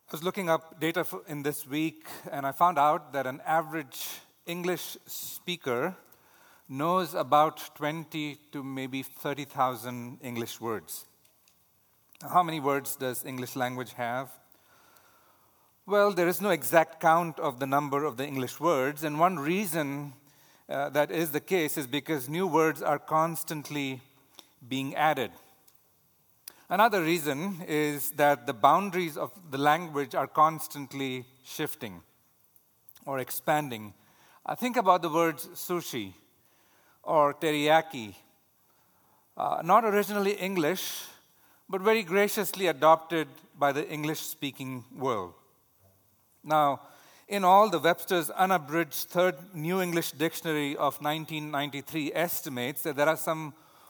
I was looking up data in this week, and I found out that an average English speaker knows about 20 to maybe 30,000 English words. How many words does English language have? Well, there is no exact count of the number of the English words, and one reason that is the case is because new words are constantly being added. Another reason is that the boundaries of the language are constantly shifting or expanding. Think about the words sushi or teriyaki, not originally English, but very graciously adopted by the English-speaking world. Now, in all, the Webster's Unabridged Third New English Dictionary of 1993 estimates that there are some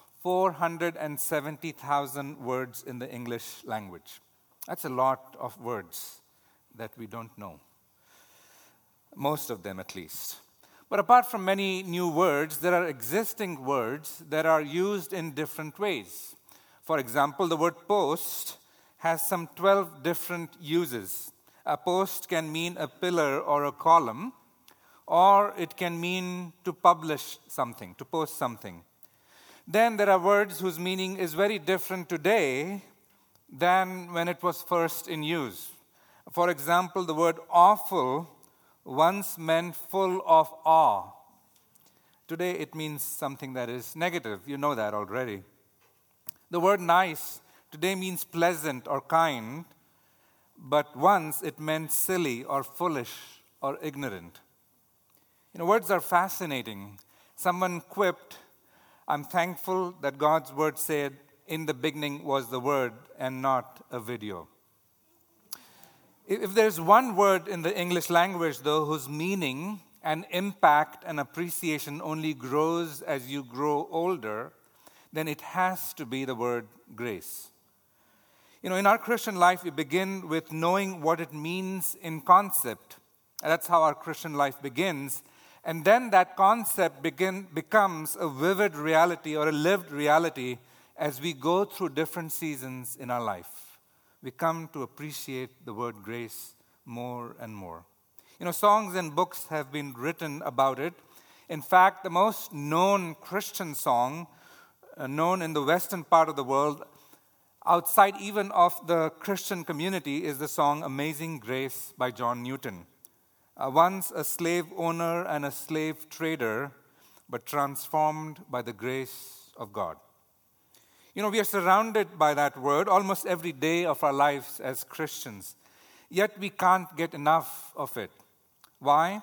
470,000 words in the English language. That's a lot of words that we don't know. Most of them, at least. But apart from many new words, there are existing words that are used in different ways. For example, the word post has some 12 different uses. A post can mean a pillar or a column, or it can mean to publish something, to post something. Then there are words whose meaning is very different today than when it was first in use. For example, the word awful once meant full of awe. Today it means something that is negative. You know that already. The word nice today means pleasant or kind, but once it meant silly or foolish or ignorant. Words are fascinating. Someone quipped, "I'm thankful that God's word said, 'In the beginning was the word,' and not a video." If there's one word in the English language, though, whose meaning and impact and appreciation only grows as you grow older, then it has to be the word grace. In our Christian life, we begin with knowing what it means in concept. And that's how our Christian life begins. And then that concept becomes a vivid reality or a lived reality as we go through different seasons in our life. We come to appreciate the word grace more and more. Songs and books have been written about it. In fact, the most known Christian song known in the western part of the world, outside even of the Christian community, is the song "Amazing Grace" by John Newton. Once a slave owner and a slave trader, but transformed by the grace of God. We are surrounded by that word almost every day of our lives as Christians, yet we can't get enough of it. Why?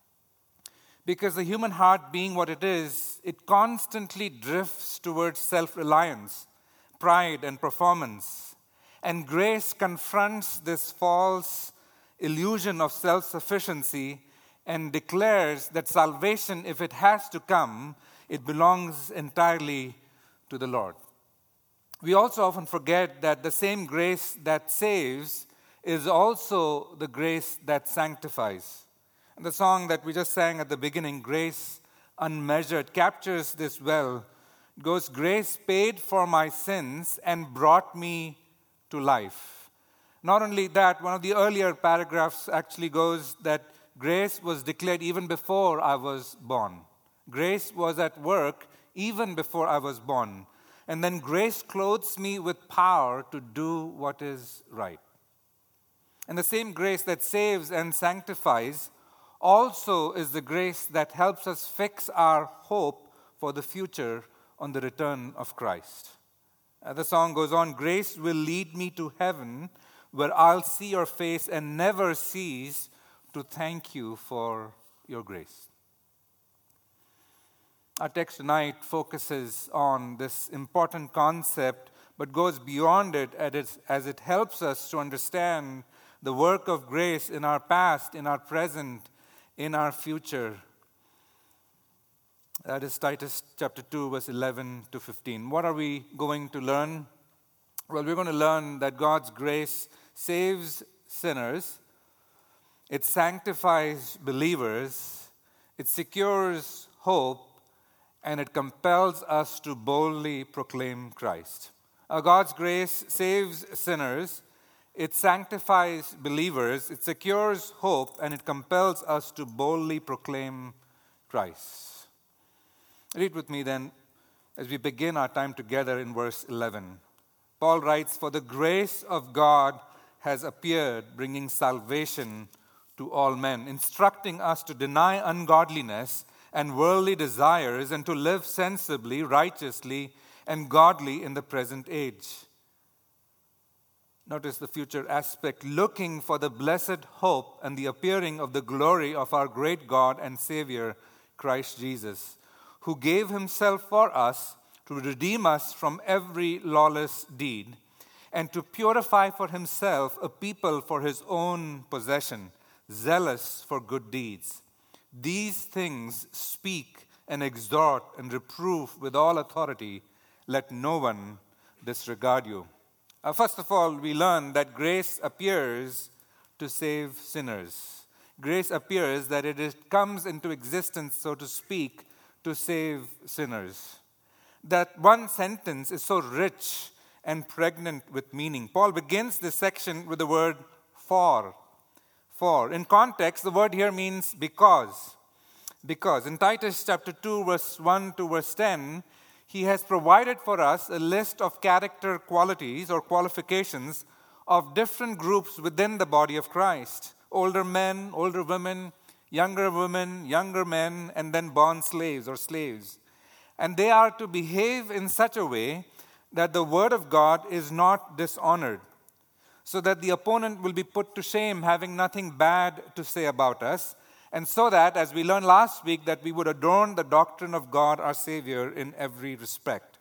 Because the human heart, being what it is, it constantly drifts towards self-reliance, pride, and performance. And grace confronts this false illusion of self-sufficiency and declares that salvation, if it has to come, it belongs entirely to the Lord. We also often forget that the same grace that saves is also the grace that sanctifies. And the song that we just sang at the beginning, "Grace Unmeasured," captures this well. It goes, "Grace paid for my sins and brought me to life." Not only that, one of the earlier paragraphs actually goes that grace was declared even before I was born. Grace was at work even before I was born. And then grace clothes me with power to do what is right. And the same grace that saves and sanctifies also is the grace that helps us fix our hope for the future on the return of Christ. The song goes on, "Grace will lead me to heaven, where I'll see your face and never cease to thank you for your grace." Our text tonight focuses on this important concept, but goes beyond it as it helps us to understand the work of grace in our past, in our present, in our future. That is Titus chapter 2, verse 11 to 15. What are we going to learn? Well, we're going to learn that God's grace saves sinners, it sanctifies believers, it secures hope, and it compels us to boldly proclaim Christ. God's grace saves sinners, it sanctifies believers, it secures hope, and it compels us to boldly proclaim Christ. Read with me then as we begin our time together in verse 11. Paul writes, "For the grace of God has appeared, bringing salvation to all men, instructing us to deny ungodliness and worldly desires and to live sensibly, righteously, and godly in the present age." Notice the future aspect, looking for the blessed hope and the appearing of the glory of our great God and Savior, Christ Jesus, who gave himself for us to redeem us from every lawless deed and to purify for himself a people for his own possession, zealous for good deeds. These things speak and exhort and reprove with all authority. Let no one disregard you. First of all, we learn that grace appears to save sinners. Grace appears that it comes into existence, so to speak, to save sinners. That one sentence is so rich and pregnant with meaning. Paul begins this section with the word for. For. In context, the word here means because. Because. In Titus chapter 2, verse 1 to verse 10, he has provided for us a list of character qualities or qualifications of different groups within the body of Christ. Older men, older women, younger men, and then bond slaves or slaves. And they are to behave in such a way that the word of God is not dishonored, so that the opponent will be put to shame, having nothing bad to say about us, and so that, as we learned last week, that we would adorn the doctrine of God our Savior in every respect.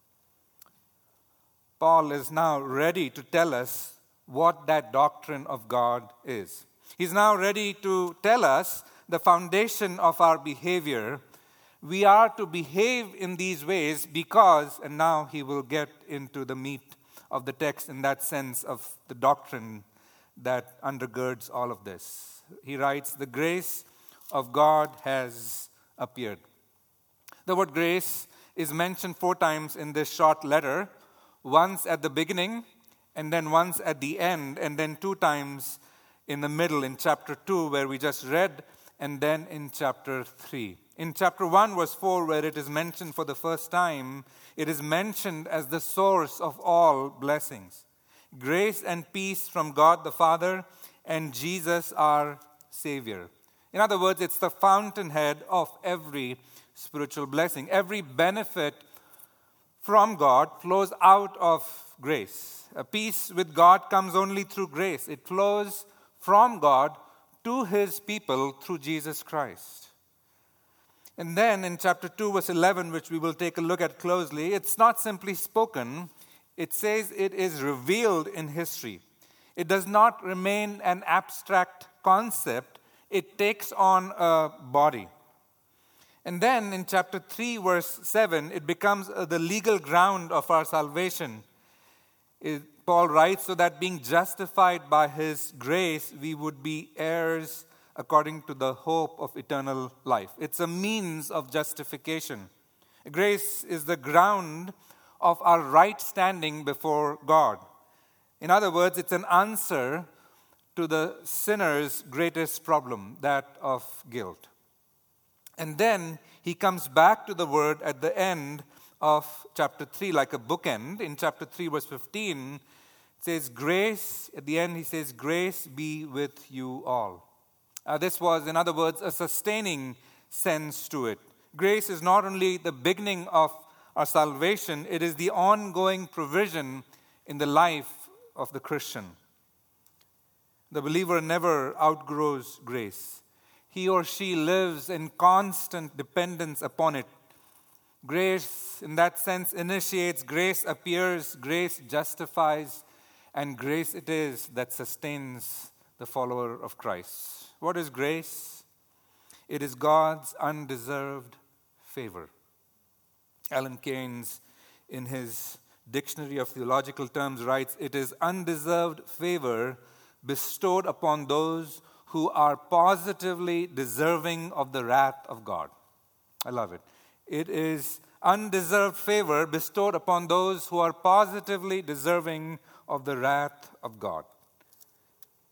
Paul is now ready to tell us what that doctrine of God is. He's now ready to tell us the foundation of our behavior. We are to behave in these ways because, and now he will get into the meat of the text in that sense of the doctrine that undergirds all of this. He writes, "The grace of God has appeared." The word grace is mentioned 4 times in this short letter, once at the beginning, and then once at the end, and then 2 times in the middle in chapter 2, where we just read, and then in chapter 3. In chapter 1, verse 4, where it is mentioned for the first time, it is mentioned as the source of all blessings. Grace and peace from God the Father and Jesus our Savior. In other words, it's the fountainhead of every spiritual blessing. Every benefit from God flows out of grace. A peace with God comes only through grace. It flows from God to his people through Jesus Christ. And then in chapter 2, verse 11, which we will take a look at closely, it's not simply spoken. It says it is revealed in history. It does not remain an abstract concept. It takes on a body. And then in chapter 3, verse 7, it becomes the legal ground of our salvation. Paul writes, "So that being justified by his grace, we would be heirs according to the hope of eternal life." It's a means of justification. Grace is the ground of our right standing before God. In other words, it's an answer to the sinner's greatest problem, that of guilt. And then he comes back to the word at the end of chapter 3, like a bookend. In chapter 3, verse 15, it says, "Grace," at the end he says, "Grace be with you all." This was, in other words, a sustaining sense to it. Grace is not only the beginning of our salvation, it is the ongoing provision in the life of the Christian. The believer never outgrows grace. He or she lives in constant dependence upon it. Grace, in that sense, initiates, grace appears, grace justifies, and grace it is that sustains the follower of Christ. What is grace? It is God's undeserved favor. Alan Keynes, in his Dictionary of Theological Terms, writes, "It is undeserved favor bestowed upon those who are positively deserving of the wrath of God." I love it. It is undeserved favor bestowed upon those who are positively deserving of the wrath of God.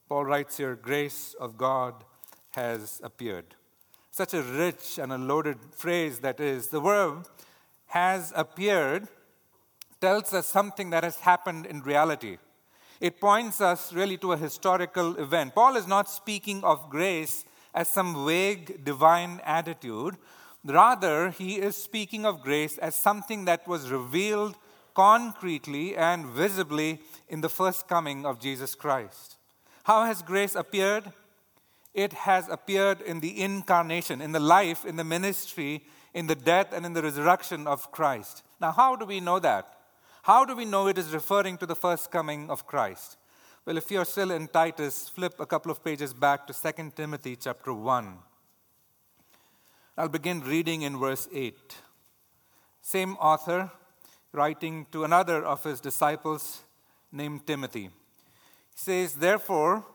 Paul writes here, grace of God has appeared. Such a rich and a loaded phrase that is. The verb has appeared tells us something that has happened in reality. It points us really to a historical event. Paul is not speaking of grace as some vague divine attitude. Rather, he is speaking of grace as something that was revealed concretely and visibly in the first coming of Jesus Christ. How has grace appeared? It has appeared in the incarnation, in the life, in the ministry, in the death, and in the resurrection of Christ. Now, how do we know that? How do we know it is referring to the first coming of Christ? Well, if you're still in Titus, flip a couple of pages back to 2 Timothy chapter 1. I'll begin reading in verse 8. Same author writing to another of his disciples named Timothy. He says, "Therefore,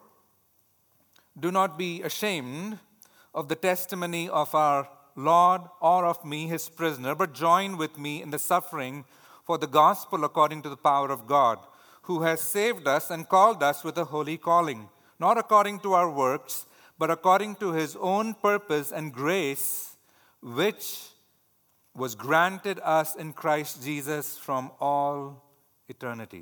do not be ashamed of the testimony of our Lord or of me, his prisoner, but join with me in the suffering for the gospel according to the power of God, who has saved us and called us with a holy calling, not according to our works, but according to his own purpose and grace, which was granted us in Christ Jesus from all eternity.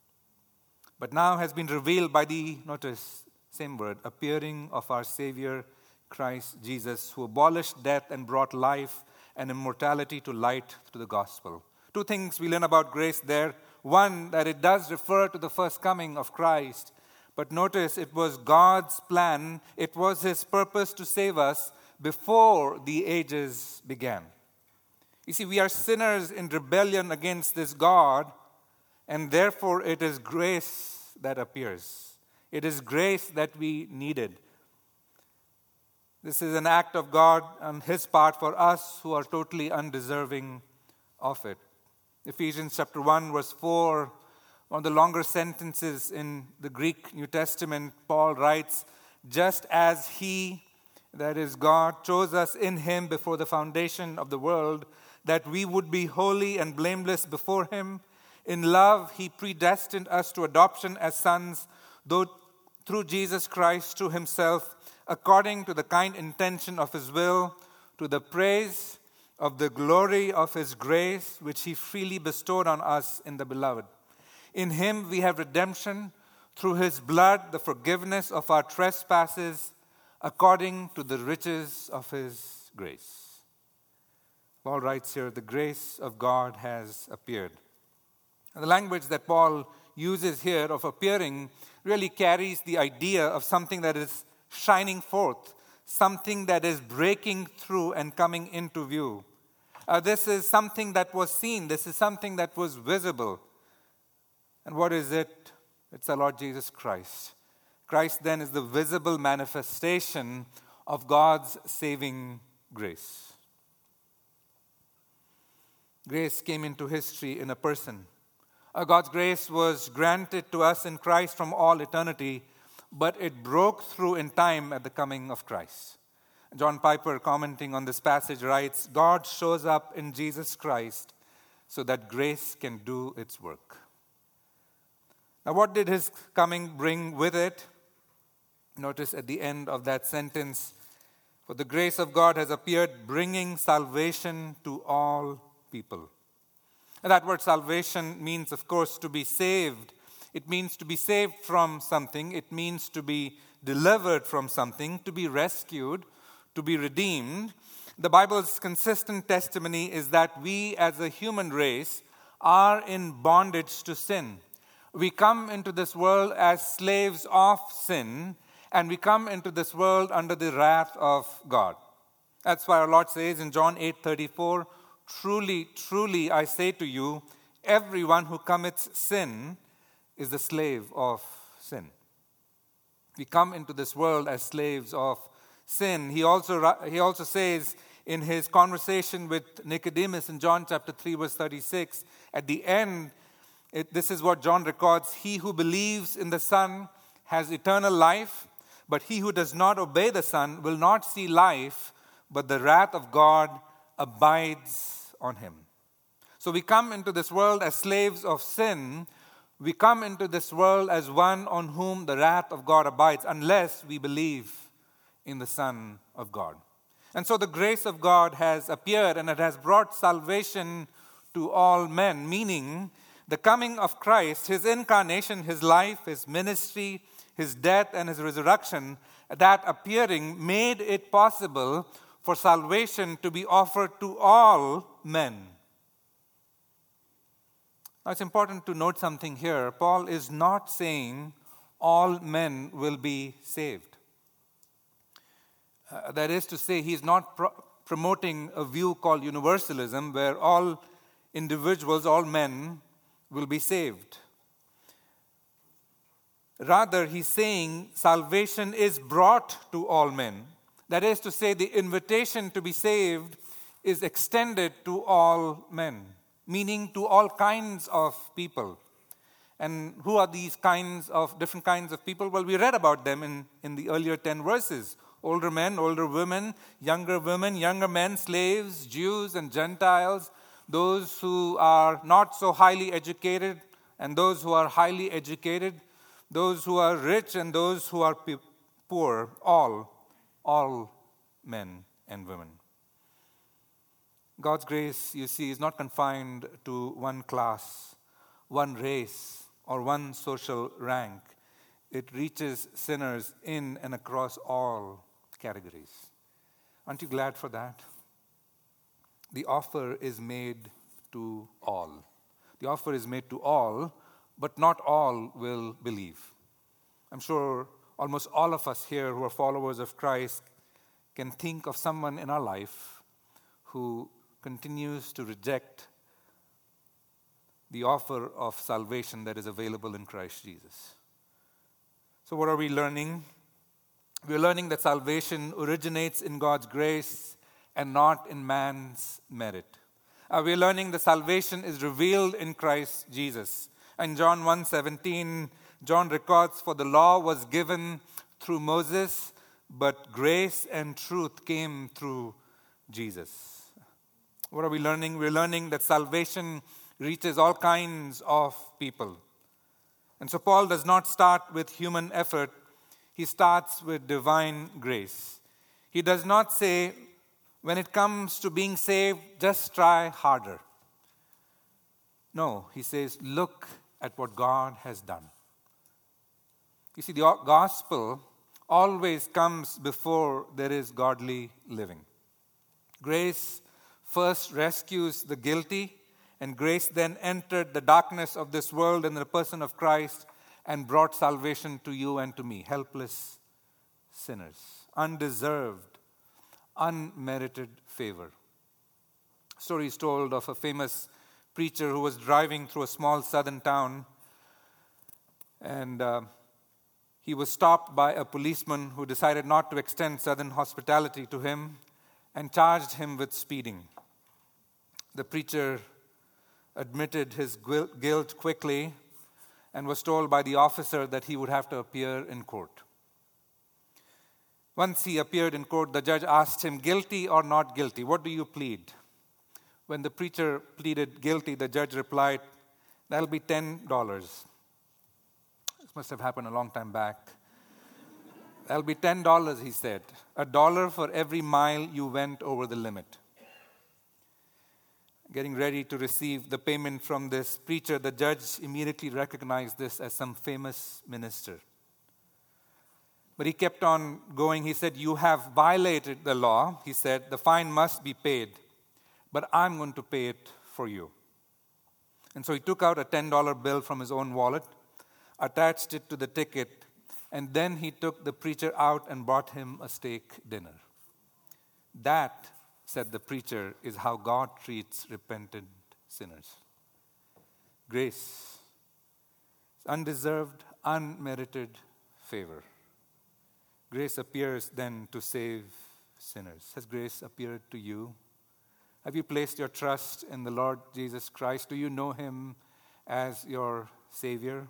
But now has been revealed by the," notice, same word, "appearing of our Savior Christ Jesus, who abolished death and brought life and immortality to light through the gospel." Two things we learn about grace there. One, that it does refer to the first coming of Christ. But notice, it was God's plan. It was his purpose to save us before the ages began. You see, we are sinners in rebellion against this God, and therefore it is grace that appears. It is grace that we needed. This is an act of God on his part for us who are totally undeserving of it. Ephesians chapter 1, verse 4, one of the longer sentences in the Greek New Testament, Paul writes, "Just as he," that is God, "chose us in him before the foundation of the world, that we would be holy and blameless before him. In love, he predestined us to adoption as sons, though through Jesus Christ to himself, according to the kind intention of his will, to the praise of the glory of his grace, which he freely bestowed on us in the beloved. In him we have redemption, through his blood, the forgiveness of our trespasses, according to the riches of his grace." Paul writes here, the grace of God has appeared. And the language that Paul uses here of appearing really carries the idea of something that is shining forth, something that is breaking through and coming into view. This is something that was seen. This is something that was visible. And what is it? It's the Lord Jesus Christ. Christ then is the visible manifestation of God's saving grace. Grace came into history in a person. God's grace was granted to us in Christ from all eternity, but it broke through in time at the coming of Christ. John Piper, commenting on this passage, writes, "God shows up in Jesus Christ so that grace can do its work." Now, what did his coming bring with it? Notice at the end of that sentence, "For the grace of God has appeared, bringing salvation to all people." And that word salvation means, of course, to be saved. It means to be saved from something. It means to be delivered from something, to be rescued, to be redeemed. The Bible's consistent testimony is that we as a human race are in bondage to sin. We come into this world as slaves of sin, and we come into this world under the wrath of God. That's why our Lord says in John 8:34, "Truly, truly, I say to you, everyone who commits sin is the slave of sin." We come into this world as slaves of sin. He also says in his conversation with Nicodemus in John chapter 3, verse 36, at the end, this is what John records: "He who believes in the Son has eternal life, but he who does not obey the Son will not see life, but the wrath of God abides on him." So we come into this world as slaves of sin, We come into this world as one on whom the wrath of God abides unless we believe in the Son of God. And so the grace of God has appeared and it has brought salvation to all men, meaning the coming of Christ, his incarnation, his life, his ministry, his death, and his resurrection, that appearing made it possible for salvation to be offered to all men. Now, it's important to note something here. Paul is not saying all men will be saved. That is to say, he's not promoting a view called universalism, where all individuals, all men, will be saved. Rather, he's saying salvation is brought to all men. That is to say, the invitation to be saved is extended to all men, meaning to all kinds of people. And who are these different kinds of people? Well, we read about them in the earlier 10 verses. Older men, older women, younger men, slaves, Jews and Gentiles, those who are not so highly educated and those who are highly educated, those who are rich and those who are poor, all men and women. God's grace, you see, is not confined to one class, one race, or one social rank. It reaches sinners in and across all categories. Aren't you glad for that? The offer is made to all. The offer is made to all, but not all will believe. I'm sure almost all of us here who are followers of Christ can think of someone in our life who continues to reject the offer of salvation that is available in Christ Jesus. So what are we learning? We're learning that salvation originates in God's grace and not in man's merit. We're learning that salvation is revealed in Christ Jesus. In John 1:17, John records, "For the law was given through Moses, but grace and truth came through Jesus." What are we learning? We're learning that salvation reaches all kinds of people. And so Paul does not start with human effort. He starts with divine grace. He does not say, when it comes to being saved, just try harder. No, he says, look at what God has done. You see, the gospel always comes before there is godly living. Grace first rescues the guilty, and grace then entered the darkness of this world in the person of Christ and brought salvation to you and to me, helpless sinners, undeserved, unmerited favor. A story is told of a famous preacher who was driving through a small southern town, and he was stopped by a policeman who decided not to extend southern hospitality to him and charged him with speeding. The preacher admitted his guilt quickly and was told by the officer that he would have to appear in court. Once he appeared in court, the judge asked him, guilty or not guilty, what do you plead? When the preacher pleaded guilty, the judge replied, that'll be $10. This must have happened a long time back. That'll be $10, he said. $1 for every mile you went over the limit. Getting ready to receive the payment from this preacher, the judge immediately recognized this as some famous minister. But he kept on going. He said, you have violated the law. He said, the fine must be paid, but I'm going to pay it for you. And so he took out a $10 bill from his own wallet, attached it to the ticket, and then he took the preacher out and bought him a steak dinner. That, said the preacher, is how God treats repentant sinners. Grace, undeserved, unmerited favor. Grace appears then to save sinners. Has grace appeared to you? Have you placed your trust in the Lord Jesus Christ? Do you know him as your Savior?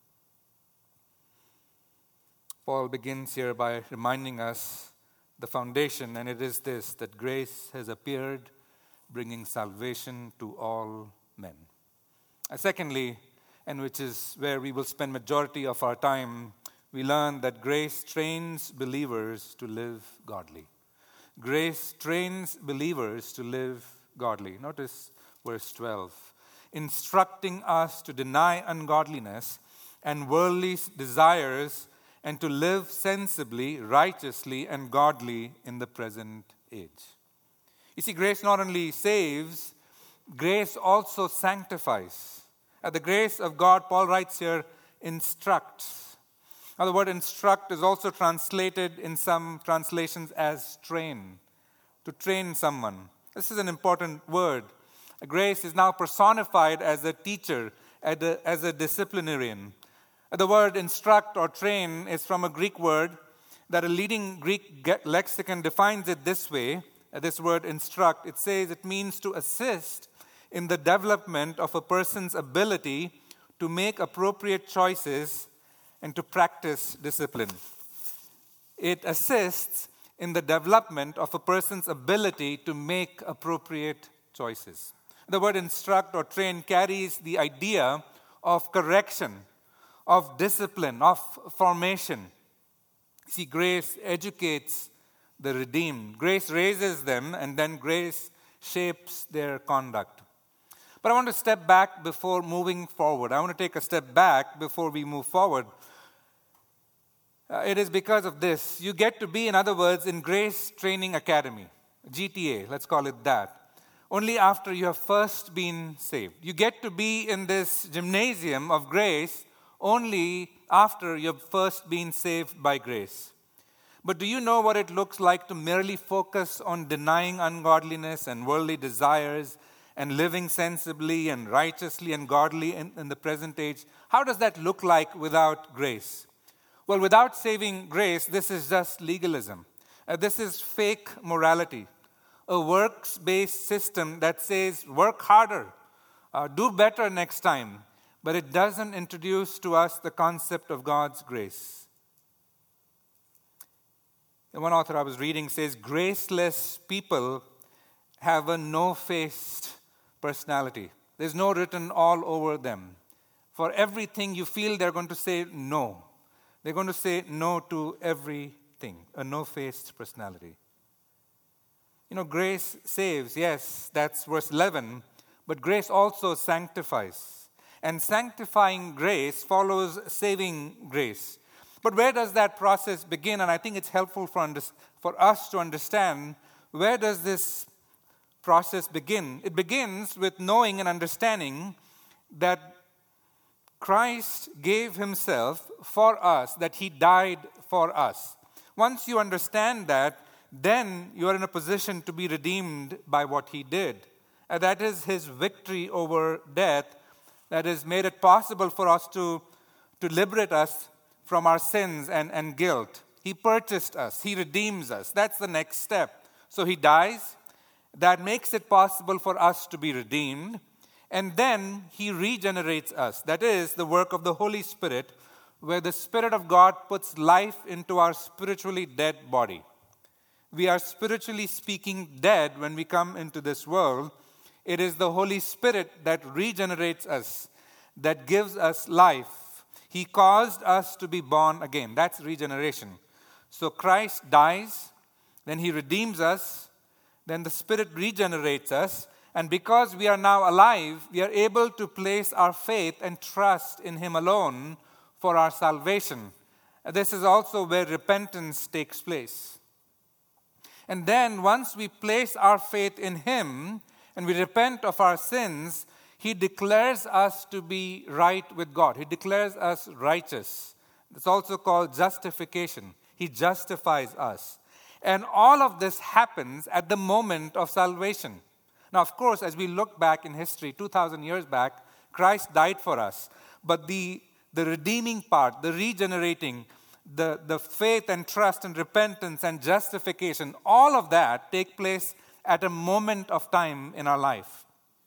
Paul begins here by reminding us the foundation, and it is this, that grace has appeared, bringing salvation to all men. Secondly, and which is where we will spend majority of our time, we learn that grace trains believers to live godly. Grace trains believers to live godly. Notice verse 12. Instructing us to deny ungodliness and worldly desires and to live sensibly, righteously, and godly in the present age. You see, grace not only saves, grace also sanctifies. The grace of God, Paul writes here, instructs. Now, the word instruct is also translated in some translations as train, to train someone. This is an important word. Grace is now personified as a teacher, as a disciplinarian. The word instruct or train is from a Greek word that a leading Greek lexicon defines it this way. This word instruct, it says it means to assist in the development of a person's ability to make appropriate choices and to practice discipline. It assists in the development of a person's ability to make appropriate choices. The word instruct or train carries the idea of correction, of discipline, of formation. See, grace educates the redeemed. Grace raises them, and then grace shapes their conduct. But I want to step back before moving forward. I want to take a step back before we move forward. It is because of this. You get to be, in other words, in Grace Training Academy, GTA, let's call it that, only after you have first been saved. You get to be in this gymnasium of grace only after you have first been saved by grace. But do you know what it looks like to merely focus on denying ungodliness and worldly desires and living sensibly and righteously and godly in the present age? How does that look like without grace? Well, without saving grace, this is just legalism. This is fake morality. A works-based system that says, work harder, do better next time, but it doesn't introduce to us the concept of God's grace. One author I was reading says, graceless people have a no-faced personality. There's no written all over them. For everything you feel, they're going to say no. They're going to say no to everything, a no-faced personality. You know, grace saves, yes, that's verse 11, but grace also sanctifies. And sanctifying grace follows saving grace. But where does that process begin? And I think it's helpful for us to understand, where does this process begin? It begins with knowing and understanding that Christ gave himself for us, that he died for us. Once you understand that, then you are in a position to be redeemed by what he did. And that is his victory over death that has made it possible for us to liberate us from our sins and guilt. He purchased us. He redeems us. That's the next step. So he dies. That makes it possible for us to be redeemed. And then he regenerates us. That is the work of the Holy Spirit, where the Spirit of God puts life into our spiritually dead body. We are spiritually speaking dead when we come into this world. It is the Holy Spirit that regenerates us, that gives us life. He caused us to be born again. That's regeneration. So Christ dies, then he redeems us, then the Spirit regenerates us, and because we are now alive, we are able to place our faith and trust in him alone for our salvation. This is also where repentance takes place. And then once we place our faith in him and we repent of our sins, he declares us to be right with God. He declares us righteous. It's also called justification. He justifies us. And all of this happens at the moment of salvation. Now, of course, as we look back in history, 2,000 years back, Christ died for us. But the redeeming part, the regenerating, the faith and trust and repentance and justification, all of that take place at a moment of time in our life.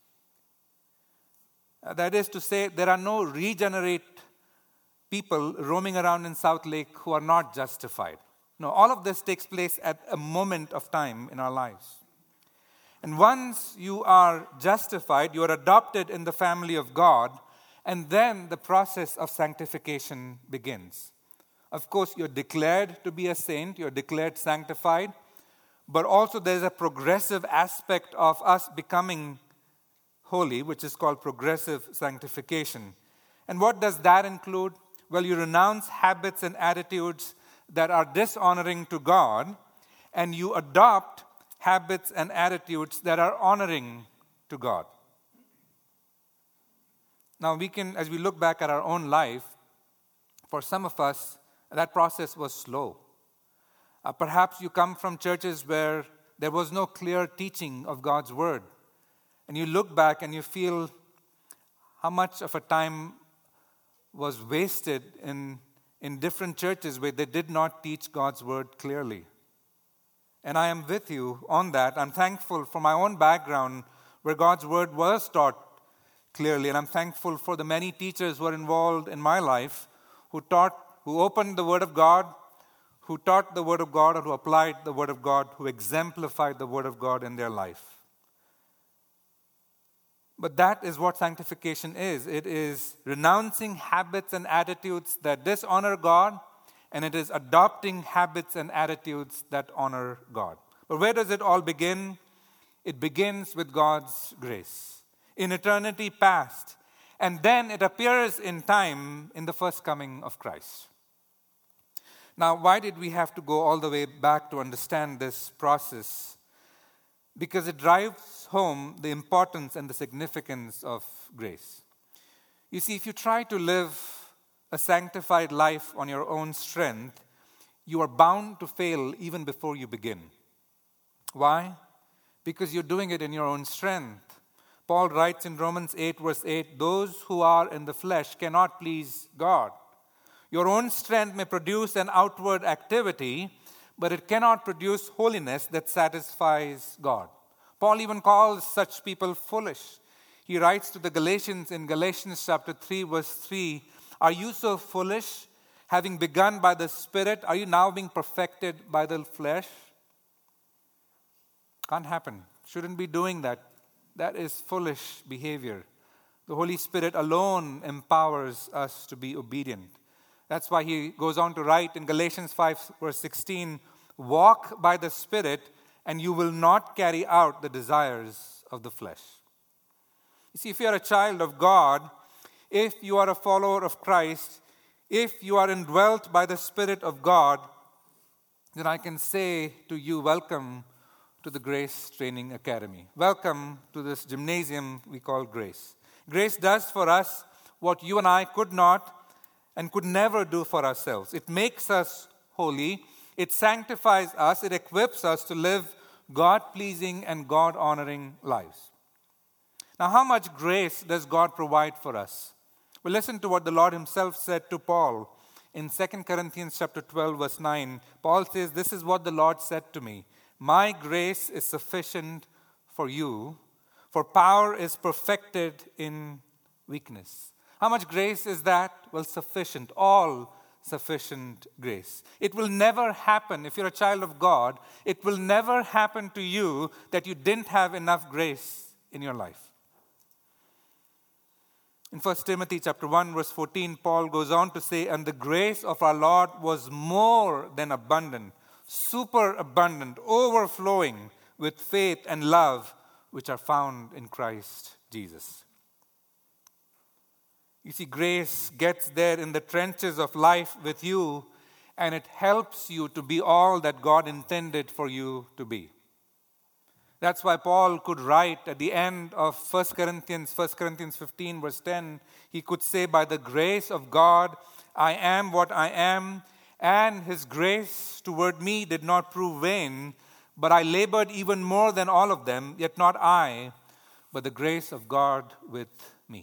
That is to say, there are no regenerate people roaming around in South Lake who are not justified. No, all of this takes place at a moment of time in our lives. And once you are justified, you are adopted in the family of God, And then the process of sanctification begins. Of course, you're declared to be a saint, you're declared sanctified, but also there's a progressive aspect of us becoming holy, which is called progressive sanctification. And what does that include? Well, you renounce habits and attitudes that are dishonoring to God, and you adopt habits and attitudes that are honoring to God. Now, we can, as we look back at our own life, for some of us, that process was slow. Perhaps you come from churches where there was no clear teaching of God's word. And you look back and you feel how much of a time was wasted in different churches where they did not teach God's word clearly. And I am with you on that. I'm thankful for my own background where God's word was taught clearly. And I'm thankful for the many teachers who are involved in my life who opened the word of God, who taught the word of God, or who applied the word of God, who exemplified the word of God in their life. But that is what sanctification is. It is renouncing habits and attitudes that dishonor God, and it is adopting habits and attitudes that honor God. But where does it all begin? It begins with God's grace in eternity past, and then it appears in time in the first coming of Christ. Now, why did we have to go all the way back to understand this process? Because it drives home the importance and the significance of grace. You see, if you try to live a sanctified life on your own strength, you are bound to fail even before you begin. Why? Because you're doing it in your own strength. Paul writes in Romans 8, verse 8, "Those who are in the flesh cannot please God." Your own strength may produce an outward activity, but it cannot produce holiness that satisfies God. Paul even calls such people foolish. He writes to the Galatians in Galatians chapter 3, verse 3, "Are you so foolish? Having begun by the Spirit, are you now being perfected by the flesh?" Can't happen. Shouldn't be doing that. That is foolish behavior. The Holy Spirit alone empowers us to be obedient. That's why he goes on to write in Galatians 5, verse 16, "Walk by the Spirit, and you will not carry out the desires of the flesh." You see, if you are a child of God, if you are a follower of Christ, if you are indwelt by the Spirit of God, then I can say to you, welcome to the Grace Training Academy. Welcome to this gymnasium we call Grace. Grace does for us what you and I could not and could never do for ourselves. It makes us holy. It sanctifies us. It equips us to live God-pleasing and God-honoring lives. Now, how much grace does God provide for us? Well, listen to what the Lord himself said to Paul in 2 Corinthians chapter 12, verse 9. Paul says, "This is what the Lord said to me. My grace is sufficient for you, for power is perfected in weakness." How much grace is that? Well, sufficient, all sufficient grace. It will never happen, if you're a child of God, it will never happen to you that you didn't have enough grace in your life. In 1 Timothy chapter 1, verse 14, Paul goes on to say, "And the grace of our Lord was more than abundant, super abundant, overflowing with faith and love, which are found in Christ Jesus." You see, grace gets there in the trenches of life with you, and it helps you to be all that God intended for you to be. That's why Paul could write at the end of 1 Corinthians 15, verse 10, he could say, "By the grace of God, I am what I am, and his grace toward me did not prove vain, but I labored even more than all of them, yet not I, but the grace of God with me."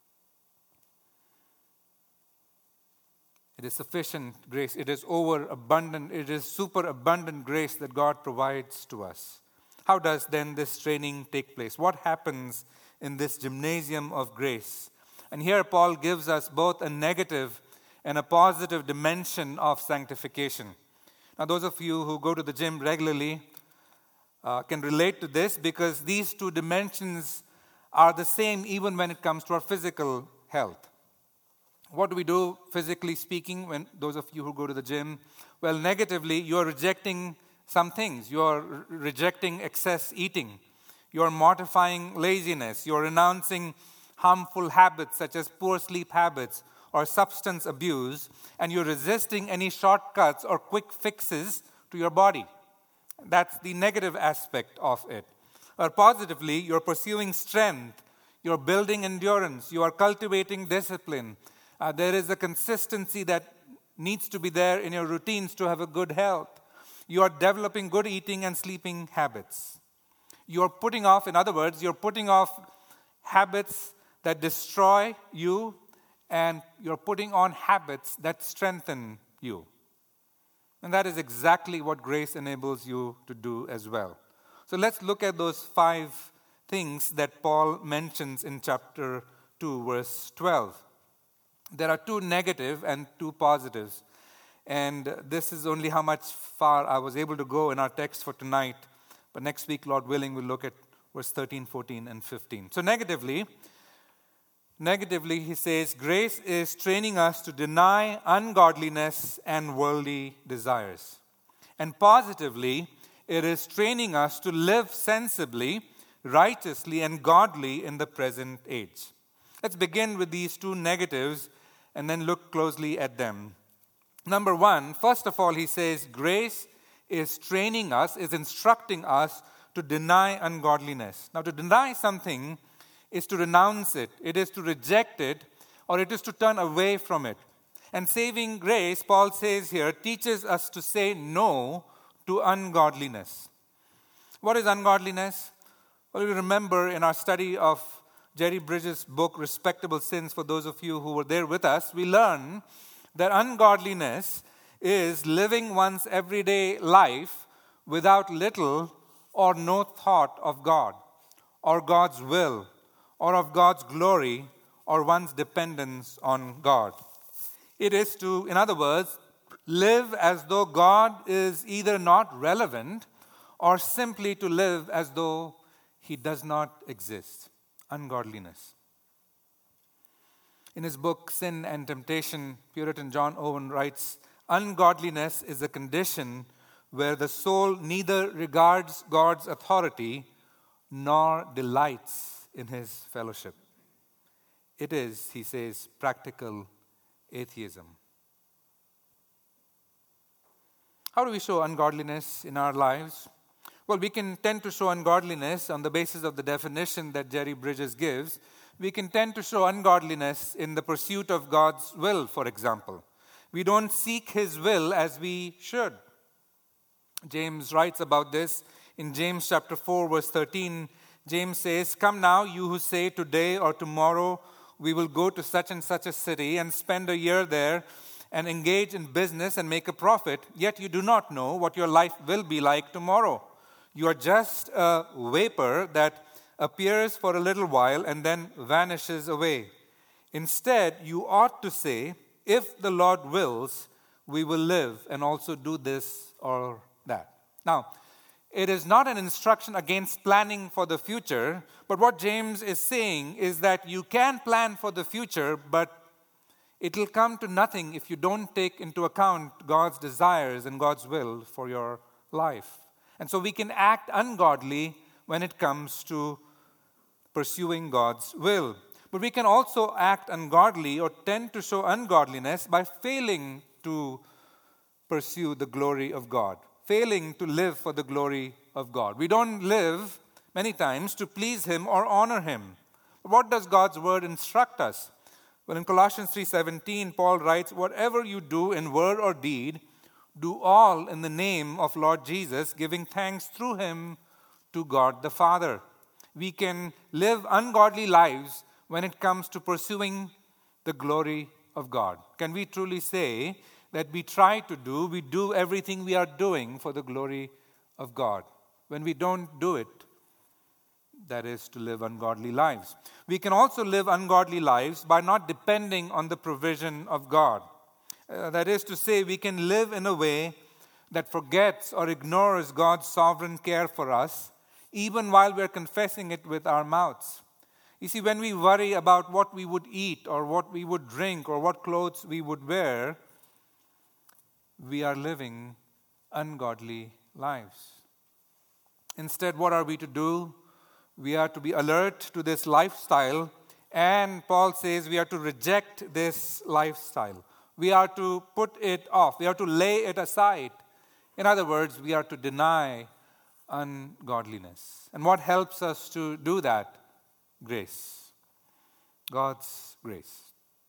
It is sufficient grace. It is overabundant. It is superabundant grace that God provides to us. How does then this training take place? What happens in this gymnasium of grace? And here Paul gives us both a negative and a positive dimension of sanctification. Now, those of you who go to the gym regularly can relate to this, because these two dimensions are the same even when it comes to our physical health. What do we do, physically speaking, when those of you who go to the gym? Well, negatively, you're rejecting some things. You're rejecting excess eating. You're mortifying laziness. You're renouncing harmful habits such as poor sleep habits or substance abuse, and you're resisting any shortcuts or quick fixes to your body. That's the negative aspect of it. Or positively, you're pursuing strength, you're building endurance, you are cultivating discipline. There is a consistency that needs to be there in your routines to have a good health. You are developing good eating and sleeping habits. You're putting off, in other words, you're putting off habits that destroy you, and you're putting on habits that strengthen you. And that is exactly what grace enables you to do as well. So let's look at those 5 things that Paul mentions in chapter 2, verse 12. There are 2 negative and 2 positives. And this is only how much far I was able to go in our text for tonight. But next week, Lord willing, we'll look at verse 13, 14, and 15. So negatively, he says, grace is training us to deny ungodliness and worldly desires. And positively, it is training us to live sensibly, righteously, and godly in the present age. Let's begin with these 2 negatives and then look closely at them. Number 1, first of all, he says, grace is training us, is instructing us to deny ungodliness. Now, to deny something is to renounce it. It is to reject it, or it is to turn away from it. And saving grace, Paul says here, teaches us to say no to ungodliness. What is ungodliness? Well, you remember in our study of Jerry Bridges' book, Respectable Sins, for those of you who were there with us, we learn that ungodliness is living one's everyday life without little or no thought of God, or God's will, or of God's glory, or one's dependence on God. It is to, in other words, live as though God is either not relevant or simply to live as though He does not exist. Ungodliness. In his book, Sin and Temptation, Puritan John Owen writes, ungodliness is a condition where the soul neither regards God's authority nor delights in His fellowship. It is, he says, practical atheism. How do we show ungodliness in our lives? Well, we can tend to show ungodliness on the basis of the definition that Jerry Bridges gives. We can tend to show ungodliness in the pursuit of God's will, for example. We don't seek His will as we should. James writes about this in James chapter 4, verse 13. James says, come now, you who say today or tomorrow we will go to such and such a city and spend a year there and engage in business and make a profit, yet you do not know what your life will be like tomorrow. You are just a vapor that appears for a little while and then vanishes away. Instead, you ought to say, if the Lord wills, we will live and also do this or that. Now, it is not an instruction against planning for the future, but what James is saying is that you can plan for the future, but it will come to nothing if you don't take into account God's desires and God's will for your life. And so we can act ungodly when it comes to pursuing God's will. But we can also act ungodly or tend to show ungodliness by failing to pursue the glory of God, failing to live for the glory of God. We don't live many times to please Him or honor Him. But what does God's word instruct us? Well, in Colossians 3:17, Paul writes, whatever you do in word or deed, do all in the name of Lord Jesus, giving thanks through Him to God the Father. We can live ungodly lives when it comes to pursuing the glory of God. Can we truly say that we do everything we are doing for the glory of God? When we don't do it, that is to live ungodly lives. We can also live ungodly lives by not depending on the provision of God. That is to say, we can live in a way that forgets or ignores God's sovereign care for us, even while we're confessing it with our mouths. You see, when we worry about what we would eat or what we would drink or what clothes we would wear, we are living ungodly lives. Instead, what are we to do? We are to be alert to this lifestyle, and Paul says we are to reject this lifestyle. We are to put it off. We are to lay it aside. In other words, we are to deny ungodliness. And what helps us to do that? Grace. God's grace.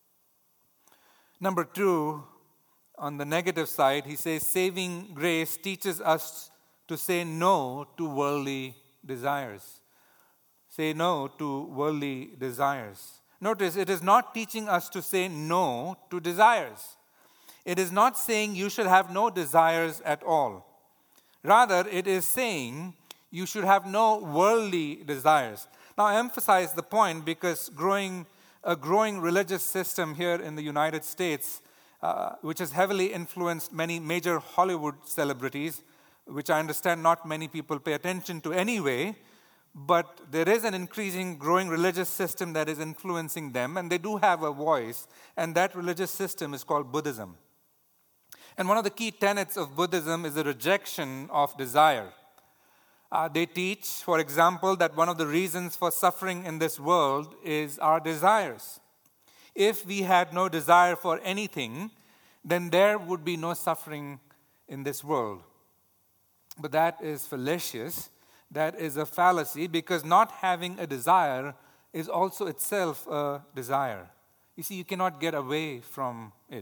Number 2, on the negative side, he says saving grace teaches us to say no to worldly desires. Say no to worldly desires. Notice, it is not teaching us to say no to desires. It is not saying you should have no desires at all. Rather, it is saying you should have no worldly desires. Now, I emphasize the point because a growing religious system here in the United States, which has heavily influenced many major Hollywood celebrities, which I understand not many people pay attention to anyway, but there is an increasing, growing religious system that is influencing them, and they do have a voice, and that religious system is called Buddhism. And one of the key tenets of Buddhism is the rejection of desire. They teach, for example, that one of the reasons for suffering in this world is our desires. If we had no desire for anything, then there would be no suffering in this world. But that is fallacious. That is a fallacy, because not having a desire is also itself a desire. You see, you cannot get away from it.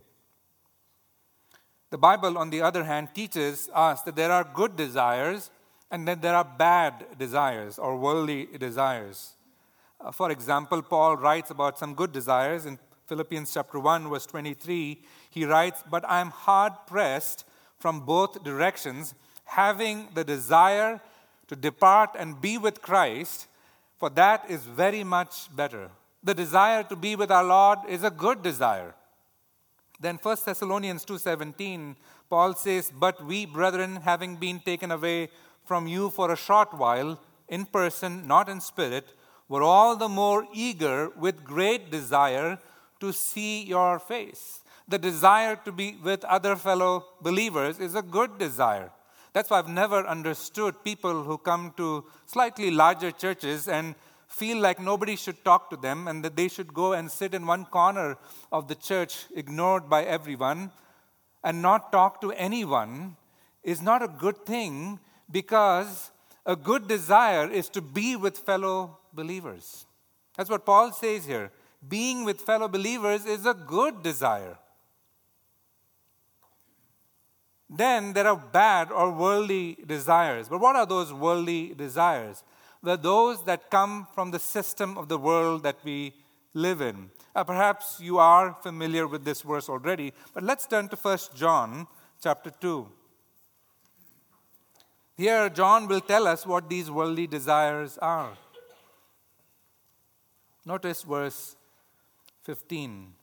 The Bible, on the other hand, teaches us that there are good desires and that there are bad desires or worldly desires. For example, Paul writes about some good desires. In Philippians chapter 1, verse 23, he writes, "But I am hard-pressed from both directions, having the desire to depart and be with Christ, for that is very much better." The desire to be with our Lord is a good desire. Then 1 Thessalonians 2:17, Paul says, "But we, brethren, having been taken away from you for a short while, in person, not in spirit, were all the more eager with great desire to see your face." The desire to be with other fellow believers is a good desire. That's why I've never understood people who come to slightly larger churches and feel like nobody should talk to them and that they should go and sit in one corner of the church, ignored by everyone, and not talk to anyone is not a good thing, because a good desire is to be with fellow believers. That's what Paul says here. Being with fellow believers is a good desire. Then there are bad or worldly desires. But what are those worldly desires? They're those that come from the system of the world that we live in. Perhaps you are familiar with this verse already, but let's turn to 1 John chapter 2. Here, John will tell us what these worldly desires are. Notice verse 15.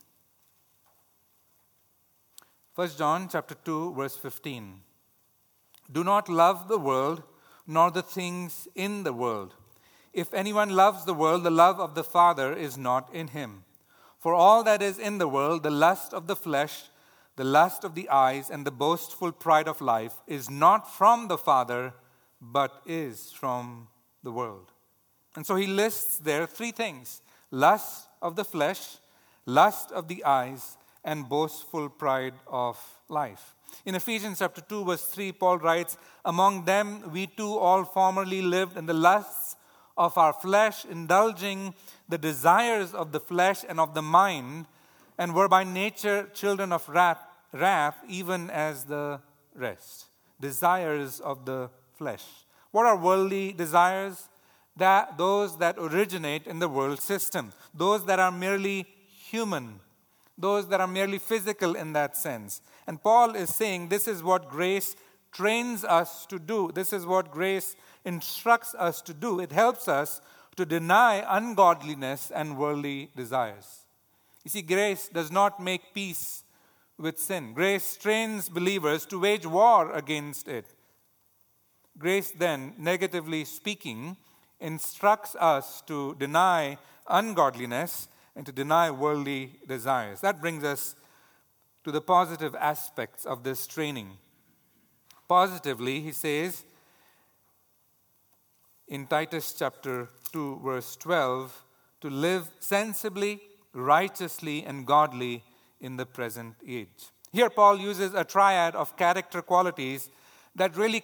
1 John chapter 2, verse 15. "Do not love the world, nor the things in the world. If anyone loves the world, the love of the Father is not in him. For all that is in the world, the lust of the flesh, the lust of the eyes, and the boastful pride of life, is not from the Father, but is from the world." And so he lists there 3 things: lust of the flesh, lust of the eyes, and boastful pride of life. In Ephesians chapter 2, verse 3, Paul writes, "Among them we too all formerly lived in the lusts of our flesh, indulging the desires of the flesh and of the mind, and were by nature children of wrath, even as the rest." Desires of the flesh. What are worldly desires? Those that originate in the world system. Those that are merely human. Those that are merely physical in that sense. And Paul is saying this is what grace trains us to do. This is what grace instructs us to do. It helps us to deny ungodliness and worldly desires. You see, grace does not make peace with sin. Grace trains believers to wage war against it. Grace then, negatively speaking, instructs us to deny ungodliness and to deny worldly desires. That brings us to the positive aspects of this training. Positively, he says in Titus chapter 2, verse 12, to live sensibly, righteously, and godly in the present age. Here, Paul uses a triad of character qualities that really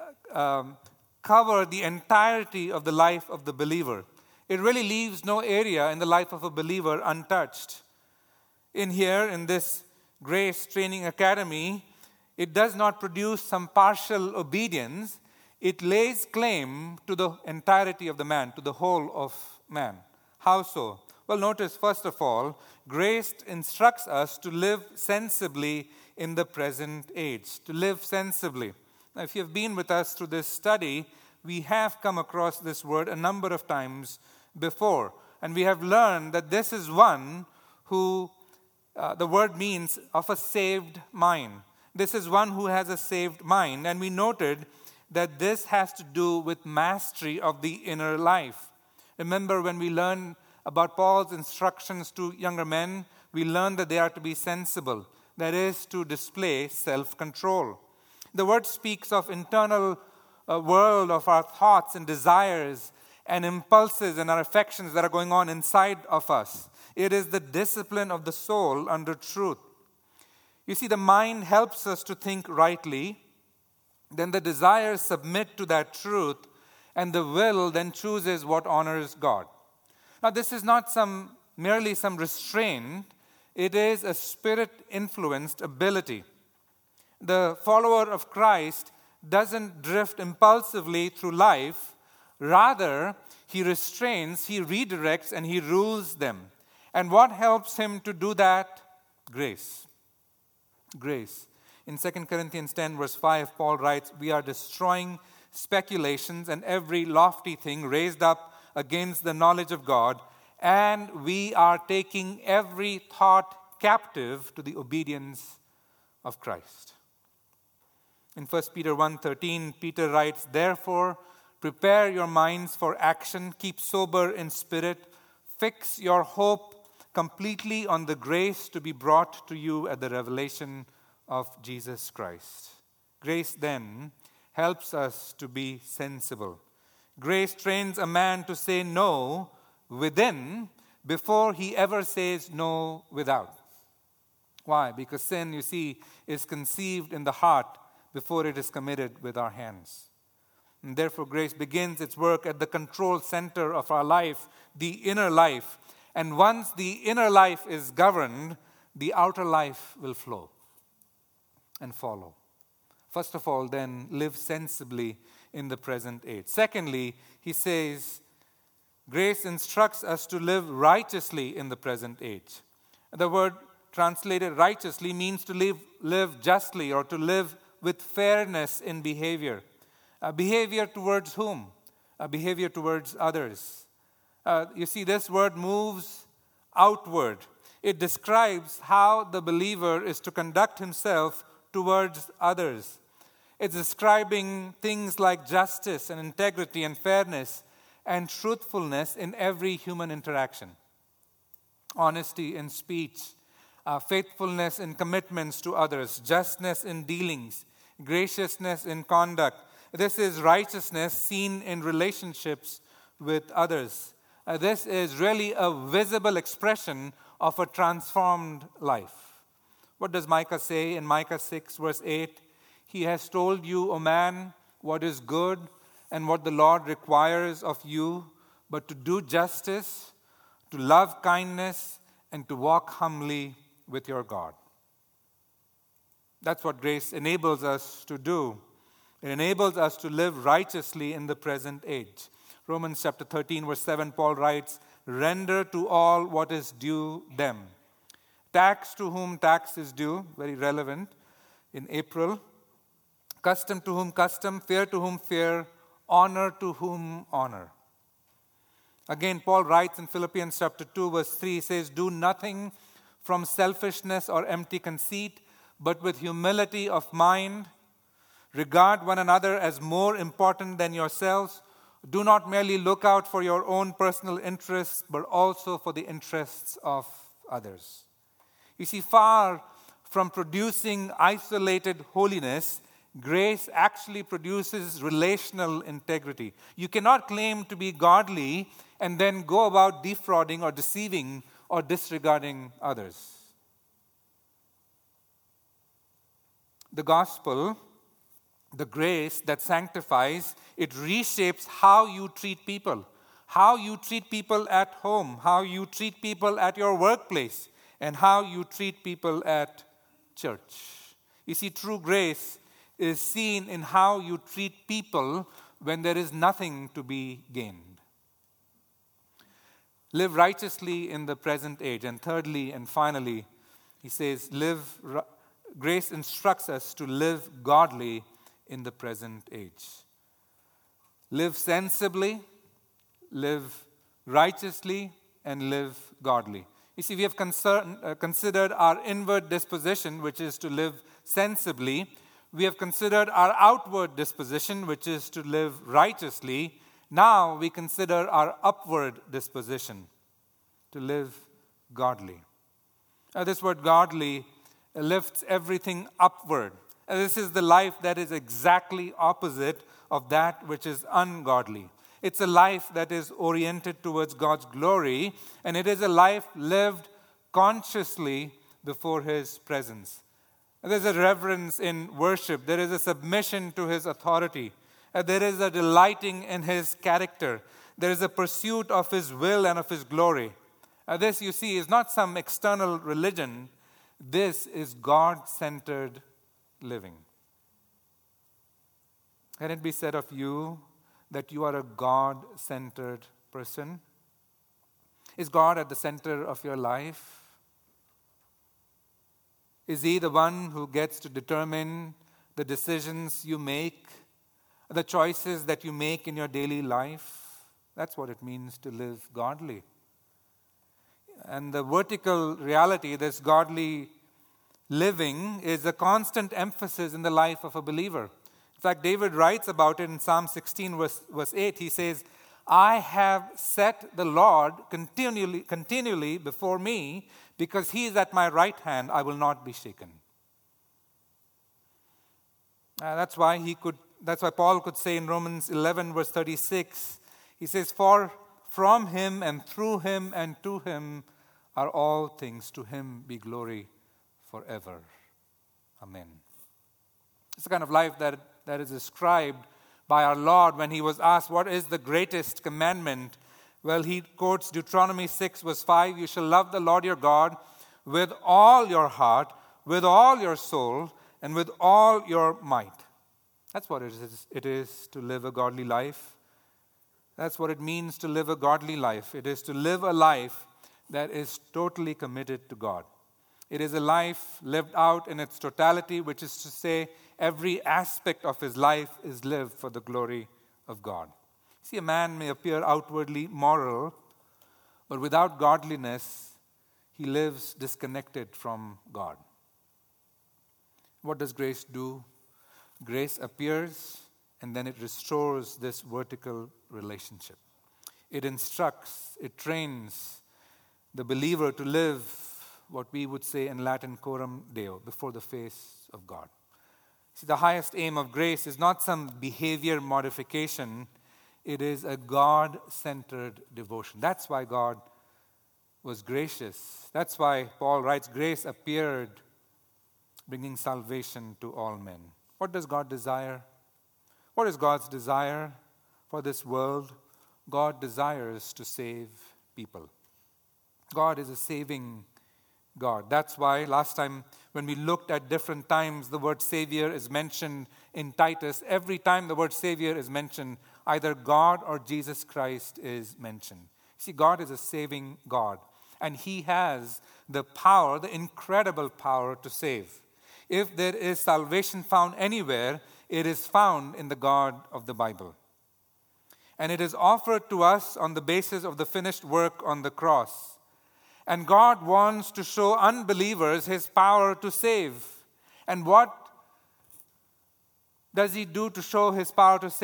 cover the entirety of the life of the believer. It really leaves no area in the life of a believer untouched. In this Grace Training Academy, it does not produce some partial obedience. It lays claim to the entirety of the man, to the whole of man. How so? Well, notice, first of all, grace instructs us to live sensibly in the present age. To live sensibly. Now, if you've been with us through this study, we have come across this word a number of times before. And we have learned that this is one who, the word means of a saved mind. This is one who has a saved mind. And we noted that this has to do with mastery of the inner life. Remember when we learned about Paul's instructions to younger men, we learned that they are to be sensible. That is, to display self-control. The word speaks of internal world of our thoughts and desires and impulses and our affections that are going on inside of us. It is the discipline of the soul under truth. You see, the mind helps us to think rightly. Then the desires submit to that truth, and the will then chooses what honors God. Now, this is not merely some restraint. It is a spirit-influenced ability. The follower of Christ doesn't drift impulsively through life. Rather, he restrains, he redirects, and he rules them. And what helps him to do that? Grace. Grace. In 2 Corinthians 10, verse 5, Paul writes, "We are destroying speculations and every lofty thing raised up against the knowledge of God, and we are taking every thought captive to the obedience of Christ." In 1 Peter 1:13, Peter writes, "Therefore, prepare your minds for action, keep sober in spirit, fix your hope completely on the grace to be brought to you at the revelation of Jesus Christ." Grace then helps us to be sensible. Grace trains a man to say no within before he ever says no without. Why? Because sin, you see, is conceived in the heart before it is committed with our hands. And therefore, grace begins its work at the control center of our life, the inner life. And once the inner life is governed, the outer life will flow and follow. First of all, then, live sensibly in the present age. Secondly, he says, grace instructs us to live righteously in the present age. The word translated righteously means to live justly or to live with fairness in behavior. Behavior towards whom? Behavior towards others. You see, this word moves outward. It describes how the believer is to conduct himself towards others. It's describing things like justice and integrity and fairness and truthfulness in every human interaction. Honesty in speech, faithfulness in commitments to others, justness in dealings, graciousness in conduct. This is righteousness seen in relationships with others. This is really a visible expression of a transformed life. What does Micah say in Micah 6, verse 8? "He has told you, O man, what is good and what the Lord requires of you, but to do justice, to love kindness, and to walk humbly with your God." That's what grace enables us to do. It enables us to live righteously in the present age. Romans chapter 13, verse 7, Paul writes, "Render to all what is due them. Tax to whom tax is due," very relevant in April. "Custom to whom custom, fear to whom fear, honor to whom honor." Again, Paul writes in Philippians chapter 2, verse 3, he says, "Do nothing from selfishness or empty conceit, but with humility of mind, regard one another as more important than yourselves. Do not merely look out for your own personal interests, but also for the interests of others. You see, far from producing isolated holiness, grace actually produces relational integrity. You cannot claim to be godly and then go about defrauding or deceiving or disregarding others. The gospel, the grace that sanctifies, it reshapes how you treat people. How you treat people at home, how you treat people at your workplace, and how you treat people at church. You see, true grace is seen in how you treat people when there is nothing to be gained. Live righteously in the present age. And thirdly and finally, he says, grace instructs us to live godly in the present age. Live sensibly, live righteously, and live godly. You see, we have considered our inward disposition, which is to live sensibly. We have considered our outward disposition, which is to live righteously. Now we consider our upward disposition, to live godly. This word godly lifts everything upward. And this is the life that is exactly opposite of that which is ungodly. It's a life that is oriented towards God's glory, and it is a life lived consciously before His presence. There's a reverence in worship. There is a submission to His authority. There is a delighting in His character. There is a pursuit of His will and of His glory. This, you see, is not some external religion. This is God-centered living. Can it be said of you that you are a God-centered person? Is God at the center of your life? Is He the one who gets to determine the decisions you make, the choices that you make in your daily life? That's what it means to live godly. And the vertical reality, this godly living, is a constant emphasis in the life of a believer. In fact, David writes about it in Psalm 16, verse 8. He says, I have set the Lord continually before me, because He is at my right hand, I will not be shaken. That's why Paul could say in Romans 11, verse 36, he says, For from Him and through Him and to Him are all things. To Him be glory forever. Amen. It's the kind of life that is described by our Lord when He was asked, what is the greatest commandment? Well, He quotes Deuteronomy 6, verse 5, you shall love the Lord your God with all your heart, with all your soul, and with all your might. That's what it is to live a godly life. That's what it means to live a godly life. It is to live a life that is totally committed to God. It is a life lived out in its totality, which is to say, every aspect of his life is lived for the glory of God. See, a man may appear outwardly moral, but without godliness, he lives disconnected from God. What does grace do? Grace appears, and then it restores this vertical relationship. It instructs, it trains the believer to live what we would say in Latin, coram Deo, before the face of God. See, the highest aim of grace is not some behavior modification. It is a God-centered devotion. That's why God was gracious. That's why Paul writes, grace appeared, bringing salvation to all men. What does God desire? What is God's desire for this world? God desires to save people. God is a saving God. That's why last time when we looked at different times, the word Savior is mentioned in Titus. Every time the word Savior is mentioned, either God or Jesus Christ is mentioned. See, God is a saving God, and He has the power, the incredible power to save. If there is salvation found anywhere, it is found in the God of the Bible. And it is offered to us on the basis of the finished work on the cross. And God wants to show unbelievers His power to save. And what does He do to show His power to save?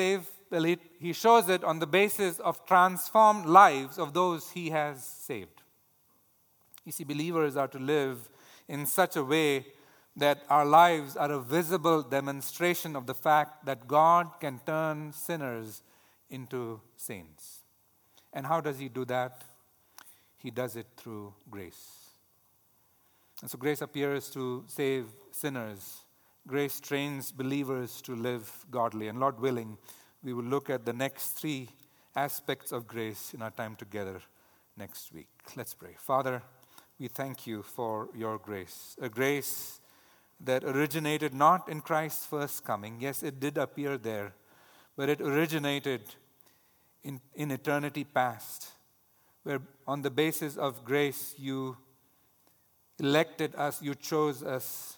Well, he shows it on the basis of transformed lives of those he has saved. You see, believers are to live in such a way that our lives are a visible demonstration of the fact that God can turn sinners into saints. And how does he do that? He does it through grace. And so grace appears to save sinners. Grace trains believers to live godly. And Lord willing, we will look at the next 3 aspects of grace in our time together next week. Let's pray. Father, we thank you for your grace, a grace that originated not in Christ's first coming. Yes, it did appear there, but it originated in eternity past, where on the basis of grace you elected us, you chose us.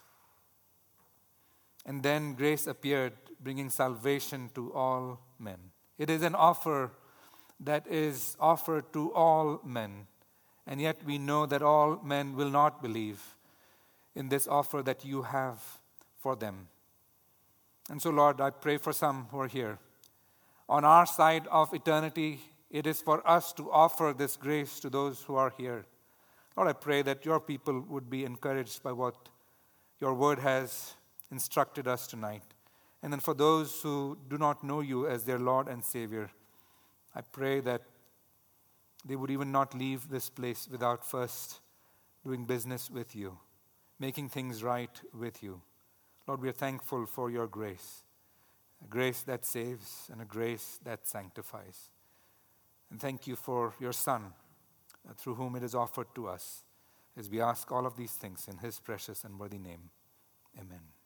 And then grace appeared, bringing salvation to all men. It is an offer that is offered to all men. And yet we know that all men will not believe in this offer that you have for them. And so, Lord, I pray for some who are here. On our side of eternity, it is for us to offer this grace to those who are here. Lord, I pray that your people would be encouraged by what your word has instructed us tonight. And then for those who do not know you as their Lord and Savior, I pray that they would even not leave this place without first doing business with you, making things right with you. Lord, we are thankful for your grace, a grace that saves and a grace that sanctifies. And thank you for your Son, through whom it is offered to us, as we ask all of these things in his precious and worthy name. Amen.